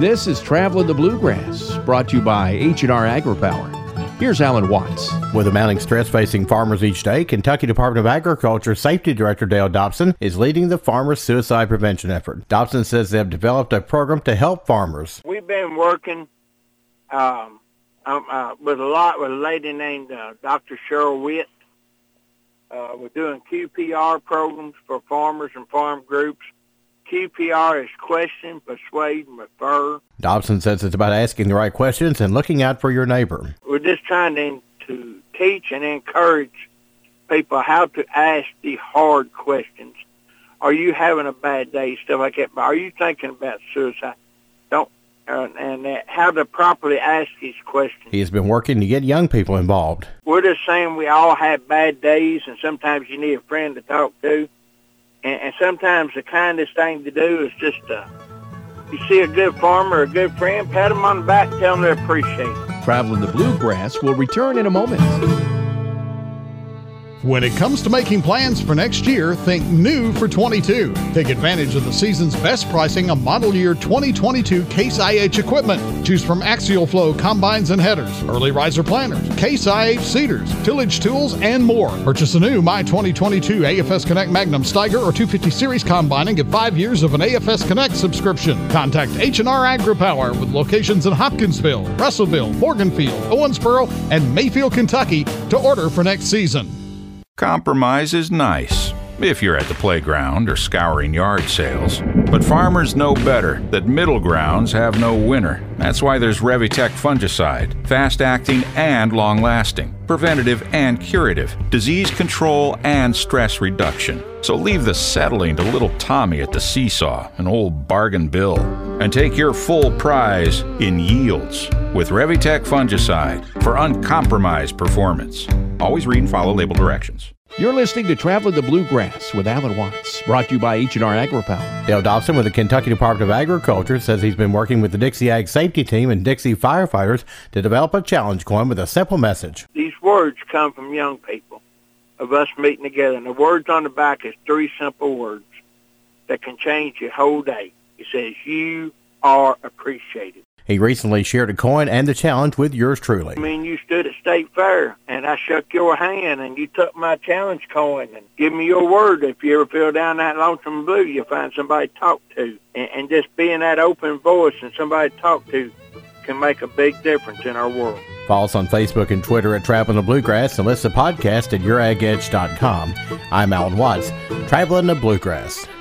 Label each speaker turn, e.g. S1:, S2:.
S1: This is Traveling the Bluegrass, brought to you by H&R AgriPower. Here's Alan Watts.
S2: With the mounting stress facing farmers each day, Kentucky Department of Agriculture Safety Director Dale Dobson is leading the farmers' suicide prevention effort. Dobson says they have developed a program to help farmers.
S3: We've been working with a lady named Dr. Cheryl Witt. We're doing QPR programs for farmers and farm groups. QPR is question, persuade, and refer.
S2: Dobson says it's about asking the right questions and looking out for your neighbor.
S3: We're just trying to teach and encourage people how to ask the hard questions. Are you having a bad day? Stuff like that. But are you thinking about suicide? How to properly ask these questions.
S2: He has been working to get young people involved.
S3: We're just saying we all have bad days, and sometimes you need a friend to talk to. And sometimes the kindest thing to do is just, you see a good farmer or a good friend, pat them on the back, tell them they appreciate it.
S1: Traveling the Bluegrass will return in a moment.
S4: When it comes to making plans for next year, think new for 22. Take advantage of the season's best pricing on model year 2022 Case IH equipment. Choose from Axial Flow combines and headers, early riser planters, Case IH seeders, tillage tools, and more. Purchase a new My 2022 AFS Connect Magnum Steiger or 250 Series combine and get 5 years of an AFS Connect subscription. Contact H&R AgriPower with locations in Hopkinsville, Russellville, Morganfield, Owensboro, and Mayfield, Kentucky to order for next season.
S5: Compromise is nice if you're at the playground or scouring yard sales. But farmers know better that middle grounds have no winner. That's why there's Revitec fungicide, fast-acting and long-lasting, preventative and curative, disease control and stress reduction. So leave the settling to little Tommy at the seesaw, an old bargain bill, and take your full prize in yields with Revitec fungicide for uncompromised performance. Always read and follow label directions.
S1: You're listening to Traveling the Bluegrass with Alan Watts, brought to you by H&R AgriPower.
S2: Dale Dobson with the Kentucky Department of Agriculture says he's been working with the Dixie Ag Safety Team and Dixie firefighters to develop a challenge coin with a simple message.
S3: These words come from young people, of us meeting together, and the words on the back is 3 simple words that can change your whole day. It says, you are appreciated.
S2: He recently shared a coin and the challenge with yours truly.
S3: I mean, you stood at State Fair, and I shook your hand, and you took my challenge coin, and give me your word. If you ever feel down that lonesome blue, you'll find somebody to talk to. And just being that open voice and somebody to talk to can make a big difference in our world.
S2: Follow us on Facebook and Twitter at Traveling the Bluegrass and listen to the podcast at YourAgEdge.com. I'm Alan Watts, Traveling the Bluegrass.